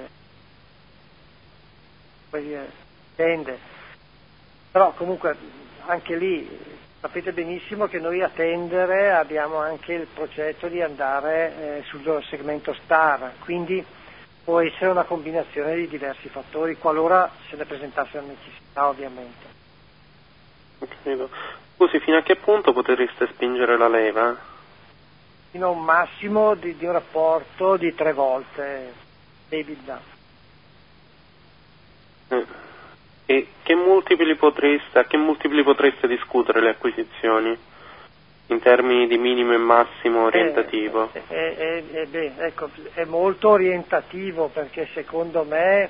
tende. Però comunque anche lì sapete benissimo che noi a tendere abbiamo anche il progetto di andare sul segmento star, quindi può essere una combinazione di diversi fattori qualora se ne presentasse la necessità, ovviamente. Credo. Scusi, fino a che punto potreste spingere la leva? Fino a un massimo di un rapporto di 3 volte EBITDA. E a che multipli potreste discutere le acquisizioni? In termini di minimo e massimo orientativo? Ecco, è molto orientativo perché secondo me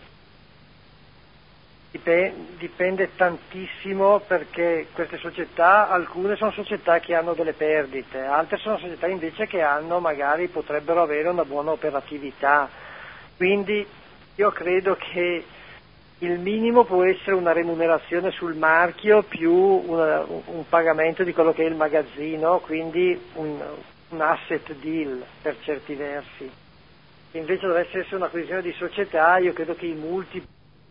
dipende tantissimo, perché queste società, alcune sono società che hanno delle perdite, altre sono società invece che potrebbero avere una buona operatività, quindi io credo che il minimo può essere una remunerazione sul marchio più un pagamento di quello che è il magazzino, quindi un asset deal per certi versi. Se invece dovesse essere un'acquisizione di società, io credo che i multipli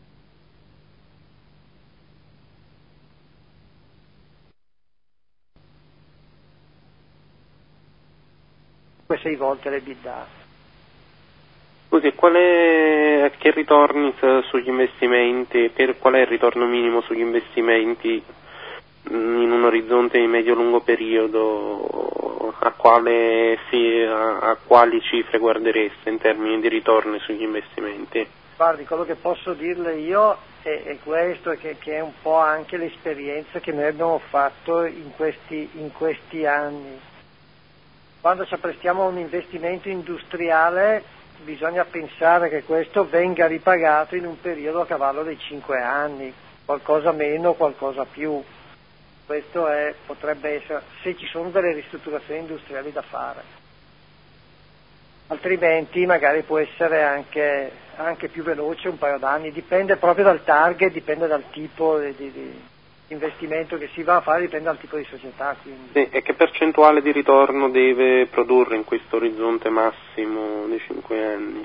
6 volte l'EBITDA. Scusi, che ritorni sugli investimenti, qual è il ritorno minimo sugli investimenti in un orizzonte di medio-lungo periodo? A quali cifre guardereste in termini di ritorni sugli investimenti? Guardi, quello che posso dirle io è questo, che è un po' anche l'esperienza che noi abbiamo fatto in questi anni. Quando ci apprestiamo a un investimento industriale bisogna pensare che questo venga ripagato in un periodo a cavallo dei 5 anni, qualcosa meno, qualcosa più. Questo potrebbe essere, se ci sono delle ristrutturazioni industriali da fare. Altrimenti magari può essere anche più veloce, un paio d'anni, dipende proprio dal target, dipende dal tipo di investimento che si va a fare, dipende dal tipo di società. Quindi. Sì, e che percentuale di ritorno deve produrre in questo orizzonte massimo di 5 anni?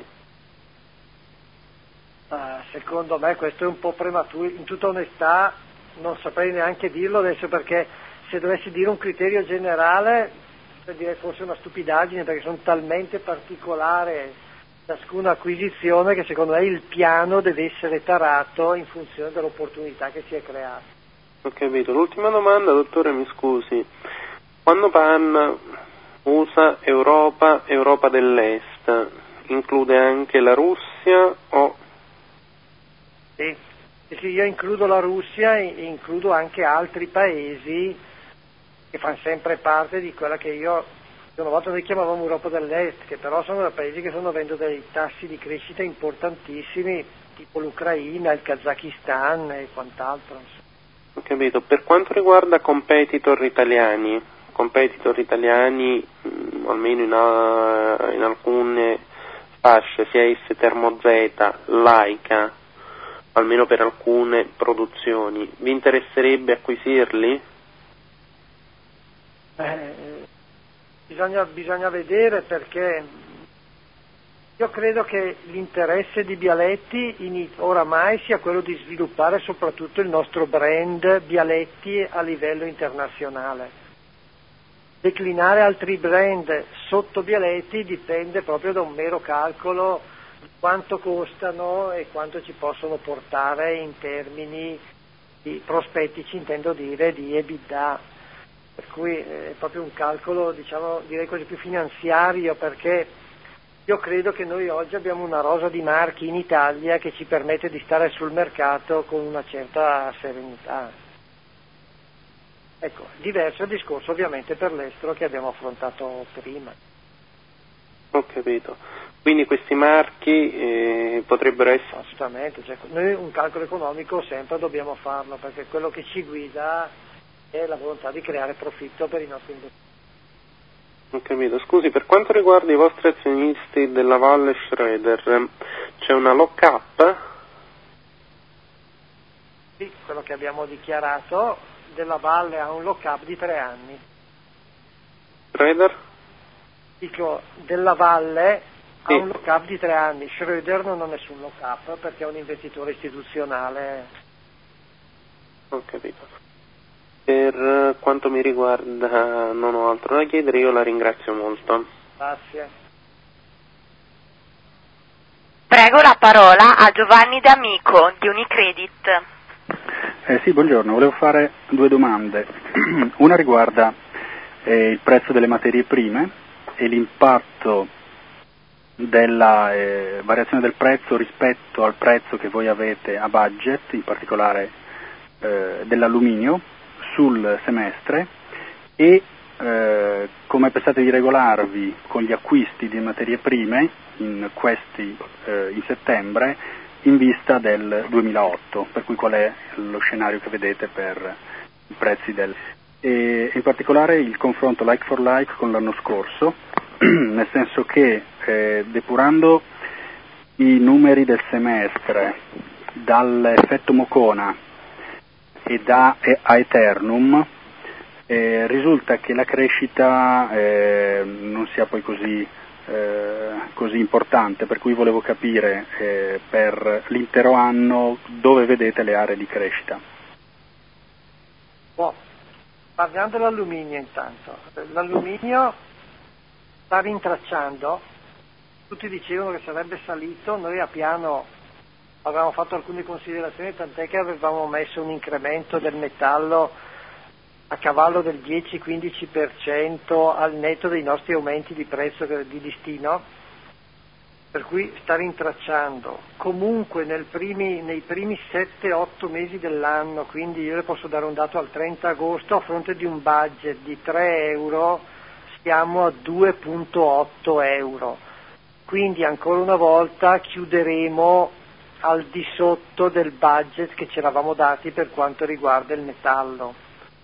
Secondo me questo è un po' prematuro, in tutta onestà non saprei neanche dirlo adesso, perché se dovessi dire un criterio generale direi forse una stupidaggine, perché sono talmente particolari ciascuna acquisizione che secondo me il piano deve essere tarato in funzione dell'opportunità che si è creata. Ho capito. L'ultima domanda, dottore, mi scusi. Quando parla USA, Europa dell'Est, include anche la Russia o... Sì, io includo la Russia e includo anche altri paesi che fanno sempre parte di quella che una volta noi chiamavamo Europa dell'Est, che però sono paesi che stanno avendo dei tassi di crescita importantissimi, tipo l'Ucraina, il Kazakistan e quant'altro. Ho capito. Per quanto riguarda competitor italiani, almeno in alcune fasce, sia esse Termozeta, Laika, almeno per alcune produzioni, vi interesserebbe acquisirli? Bisogna vedere, perché io credo che l'interesse di Bialetti oramai sia quello di sviluppare soprattutto il nostro brand Bialetti a livello internazionale. Declinare altri brand sotto Bialetti dipende proprio da un mero calcolo di quanto costano e quanto ci possono portare in termini di prospettici, intendo dire, di EBITDA. Per cui è proprio un calcolo, direi così, più finanziario, perché io credo che noi oggi abbiamo una rosa di marchi in Italia che ci permette di stare sul mercato con una certa serenità. Ecco, diverso il discorso ovviamente per l'estero che abbiamo affrontato prima. Ho capito. Quindi questi marchi potrebbero essere... Assolutamente, cioè, noi un calcolo economico sempre dobbiamo farlo, perché quello che ci guida è la volontà di creare profitto per i nostri investitori. Ho capito. Scusi, per quanto riguarda i vostri azionisti della Valle Schroeder, c'è una lock-up? Sì, quello che abbiamo dichiarato, della Valle ha un lock-up di 3 anni. Schroeder? Dico, della Valle sì. ha un lock-up di 3 anni, Schroeder non ha nessun lock-up perché è un investitore istituzionale. Ho capito. Per quanto mi riguarda non ho altro da chiedere, io la ringrazio molto. Grazie. Prego la parola a Giovanni D'Amico di Unicredit. Sì, buongiorno, volevo fare 2 domande. Una riguarda il prezzo delle materie prime e l'impatto della variazione del prezzo rispetto al prezzo che voi avete a budget, in particolare dell'alluminio, sul semestre, e come pensate di regolarvi con gli acquisti di materie prime in settembre in vista del 2008, per cui qual è lo scenario che vedete per i prezzi e in particolare il confronto like for like con l'anno scorso, nel senso che depurando i numeri del semestre dall'effetto Mocona e da Aeternum, risulta che la crescita non sia poi così importante, per cui volevo capire per l'intero anno dove vedete le aree di crescita. Parliamo dell'alluminio intanto. L'alluminio sta rintracciando, tutti dicevano che sarebbe salito, noi a piano avevamo fatto alcune considerazioni, tant'è che avevamo messo un incremento del metallo a cavallo del 10-15% al netto dei nostri aumenti di prezzo di listino, per cui sta rintracciando. Comunque nei primi 7-8 mesi dell'anno, quindi io le posso dare un dato al 30 agosto, a fronte di un budget di 3 euro siamo a 2,8 euro, quindi ancora una volta chiuderemo al di sotto del budget che ci eravamo dati per quanto riguarda il metallo.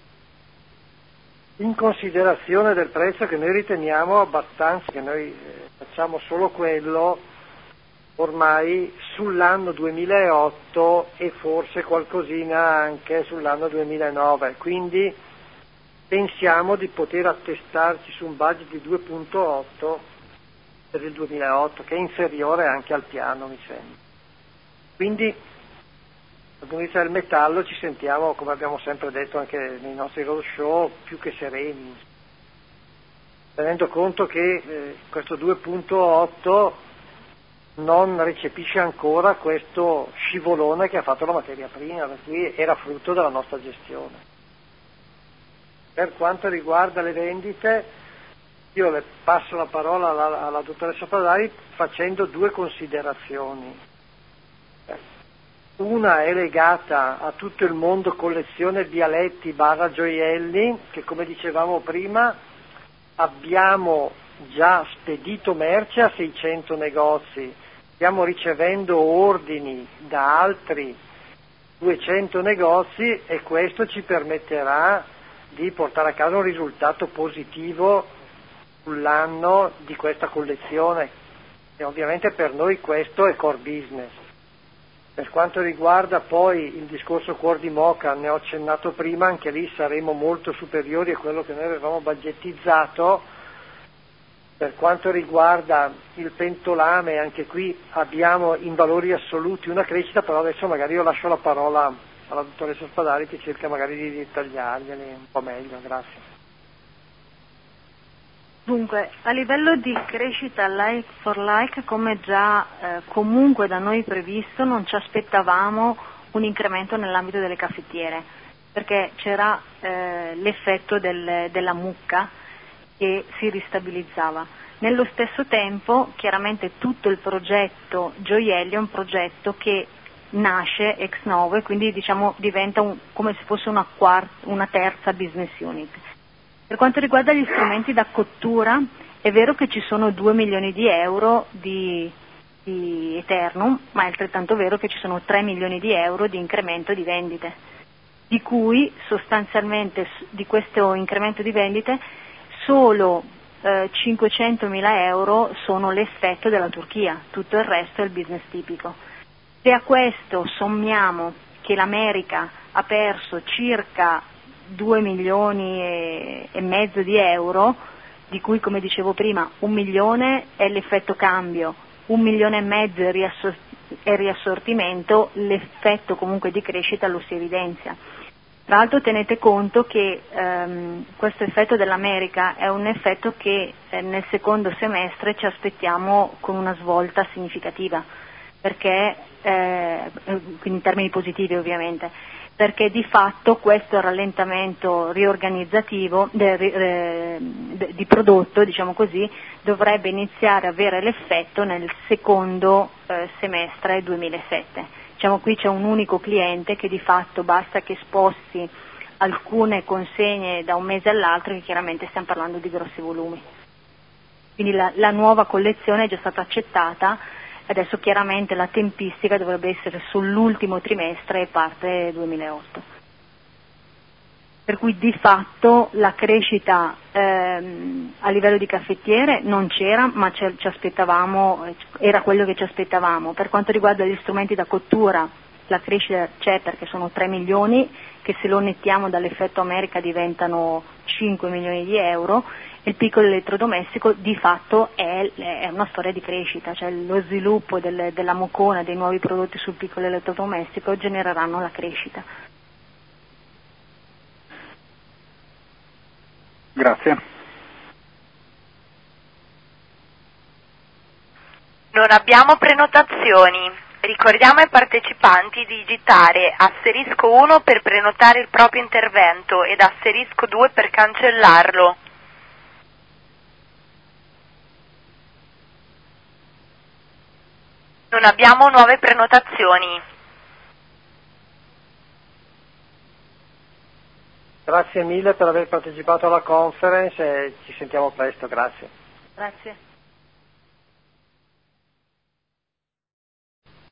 In considerazione del prezzo che noi riteniamo abbastanza, che noi facciamo solo quello ormai sull'anno 2008 e forse qualcosina anche sull'anno 2009, quindi pensiamo di poter attestarci su un budget di 2,8 per il 2008, che è inferiore anche al piano, mi sembra. Quindi dal punto di vista del metallo ci sentiamo, come abbiamo sempre detto anche nei nostri roadshow, più che sereni, tenendo conto che questo 2,8 non recepisce ancora questo scivolone che ha fatto la materia prima, per cui era frutto della nostra gestione. Per quanto riguarda le vendite, io le passo la parola alla dottoressa Padari facendo 2 considerazioni. Una è legata a tutto il mondo collezione Bialetti / gioielli, che come dicevamo prima abbiamo già spedito merce a 600 negozi, stiamo ricevendo ordini da altri 200 negozi e questo ci permetterà di portare a casa un risultato positivo sull'anno di questa collezione e ovviamente per noi questo è core business. Per quanto riguarda poi il discorso cuor di Moca, ne ho accennato prima, anche lì saremo molto superiori a quello che noi avevamo budgetizzato. Per quanto riguarda il pentolame, anche qui abbiamo in valori assoluti una crescita, però adesso magari io lascio la parola alla dottoressa Spadari che cerca magari di dettagliarglieli un po' meglio. Grazie. Dunque, a livello di crescita like for like, come già comunque da noi previsto, non ci aspettavamo un incremento nell'ambito delle caffettiere, perché c'era l'effetto della mucca che si ristabilizzava. Nello stesso tempo, chiaramente tutto il progetto gioielli è un progetto che nasce ex novo e quindi diciamo diventa come se fosse una terza business unit. Per quanto riguarda gli strumenti da cottura, È vero che ci sono 2 milioni di euro di Eternum, ma è altrettanto vero che ci sono 3 milioni di euro di incremento di vendite, di cui sostanzialmente di questo incremento di vendite solo 500.000 euro sono l'effetto della Turchia, tutto il resto è il business tipico. Se a questo sommiamo che l'America ha perso circa 2 milioni e mezzo di euro, di cui, come dicevo prima, 1 milione è l'effetto cambio, 1 milione e mezzo è riassortimento, l'effetto comunque di crescita lo si evidenzia. Tra l'altro tenete conto che questo effetto dell'America è un effetto che nel secondo semestre ci aspettiamo con una svolta significativa, perché, quindi in termini positivi ovviamente, perché di fatto questo rallentamento riorganizzativo di prodotto, diciamo così, dovrebbe iniziare a avere l'effetto nel secondo semestre 2007. Diciamo qui c'è un unico cliente che di fatto basta che sposti alcune consegne da un mese all'altro, che chiaramente stiamo parlando di grossi volumi. Quindi la nuova collezione è già stata accettata, adesso chiaramente la tempistica dovrebbe essere sull'ultimo trimestre e parte 2008. Per cui di fatto la crescita a livello di caffettiere non c'era, ma ci aspettavamo, era quello che ci aspettavamo. Per quanto riguarda gli strumenti da cottura, la crescita c'è perché sono 3 milioni, che se lo nettiamo dall'effetto America diventano 5 milioni di euro. Il piccolo elettrodomestico di fatto è una storia di crescita, cioè lo sviluppo della Mocona, dei nuovi prodotti sul piccolo elettrodomestico genereranno la crescita. Grazie. Non abbiamo prenotazioni. Ricordiamo ai partecipanti di digitare **1 per prenotare il proprio intervento ed *2 per cancellarlo. Non abbiamo nuove prenotazioni. Grazie mille per aver partecipato alla conference e ci sentiamo presto, grazie. Grazie.